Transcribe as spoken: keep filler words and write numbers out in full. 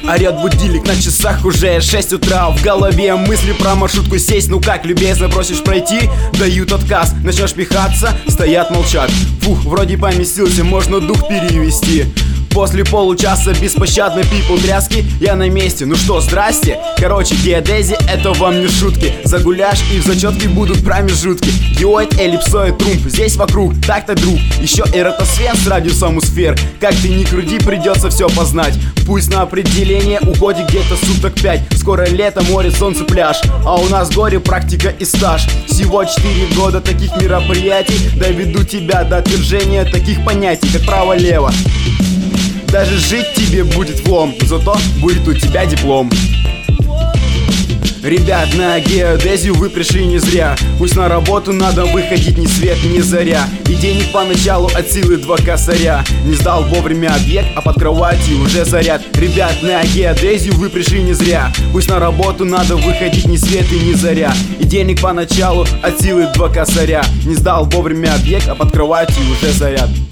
Орет будильник, на часах уже шесть утра. В голове мысли про маршрутку сесть. Ну как, любезно просишь пройти? Дают отказ, начнешь пихаться, стоят молчат. Фух, вроде поместился, можно дух перевести. После получаса беспощадной people тряски я на месте, ну что, здрасте. Короче, геодези, это вам не шутки. Загуляешь и в зачетке будут промежутки. Геоид, эллипсоид, трумф, здесь вокруг, так-то друг. Еще эратосфер с радиусом у сфер. Как ты ни крути, придется все познать. Пусть на определение уходит где-то суток пять. Скоро лето, море, солнце, пляж. А у нас горе, практика и стаж. Всего четыре года таких мероприятий доведу тебя до отвержения таких понятий, как право-лево. Даже жить тебе будет влом, зато будет у тебя диплом. Ребят, на геодезию вы пришли не зря. Пусть на работу надо выходить ни свет, ни заря. И денег поначалу от силы два косаря. Не сдал вовремя объект, а под кроватью уже заряд. Ребят, на геодезию вы пришли не зря. Пусть на работу надо выходить ни свет и ни заря. И денег поначалу от силы два косаря. Не сдал вовремя объект, а под кроватью уже заряд.